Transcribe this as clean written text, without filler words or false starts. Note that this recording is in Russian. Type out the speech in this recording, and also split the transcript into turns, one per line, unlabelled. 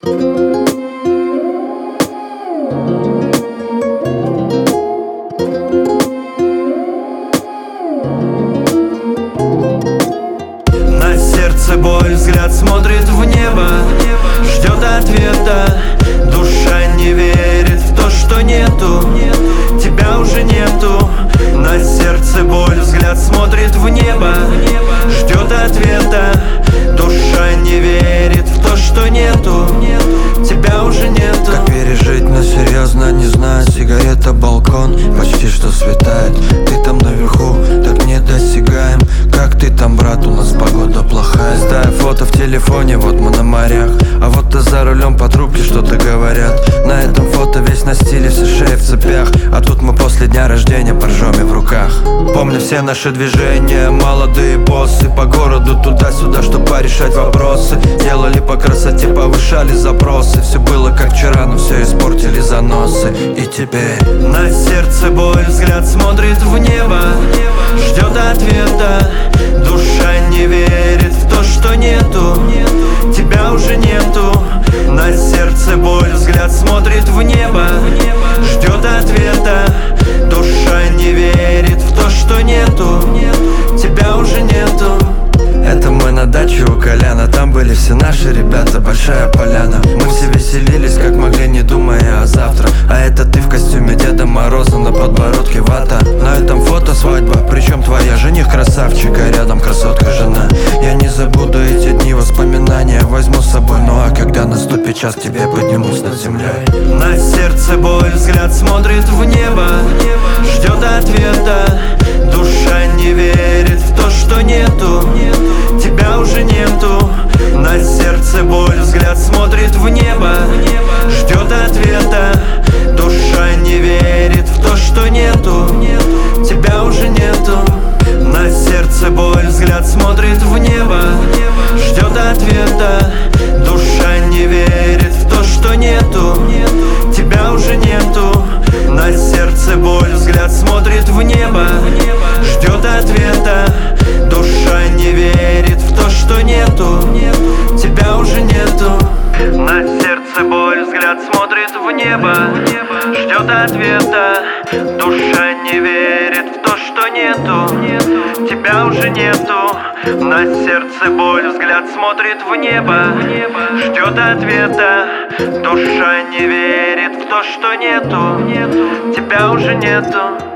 На сердце боль, взгляд смотрит в небо, ждет ответа. Душа не верит в то, что нету, тебя уже нету. На сердце боль, взгляд смотрит в небо, ждет ответа. Душа не верит в то, что нету, тебя уже нету.
Как пережить, но серьезно не знаю. Сигарета, балкон, почти что светает. Ты там наверху, так недосягаем. Как ты там, брат, у нас погода плохая. Листаю фото в телефоне, вот мы на морях. А вот ты за рулем, по трубке что-то говорят. На этом фото весь на стиле, все шеи в цепях. А тут мы после дня рождения боржоми в руках. Помню все наши движения, молодые боссы. По городу туда-сюда, чтобы порешать вопросы. Делали по красоте, повышали запросы. Все было как вчера, но все испортили заносы. И теперь
на сердце боль, взгляд смотрит в небо, ждет ответа. Душа не верит в то, что нету, тебя уже нету. На сердце боль, взгляд смотрит в небо, ждет ответа. Душа не верит в то, что нету, тебя уже нету.
это мы на даче у Коляна. Там были все наши ребята, большая поляна. Мы все веселились, как могли, не думая о завтра. А это ты в костюме Деда Мороза, на подбородке вата. На этом фото свадьба, причем твоя, жених красавчик, а рядом красотка жена. Я не забуду эти дни, воспоминания возьму с собой. Ну а когда наступит час, тебе поднимусь над землей.
На сердце боль, взгляд смотрит в небо, ждет ответа. Душа не верит в то, что нету, тебя уже нету. На сердце боль, взгляд смотрит в небо, ждет ответа. Душа не верит в то, что нету, тебя уже нету. На сердце боль, взгляд смотрит в небо, ждет ответа. Душа не верит в то, что нету, тебя уже нету. На сердце боль, взгляд смотрит в небо, ждет ответа. Душа не верит в то, что нету, тебя уже нету. На сердце боль, взгляд смотрит в небо, ждет ответа. Душа не верит в то, что нету, тебя уже нету. На сердце боль, взгляд смотрит в небо, ждет ответа. Душа не верит в то, что нету, тебя уже нету.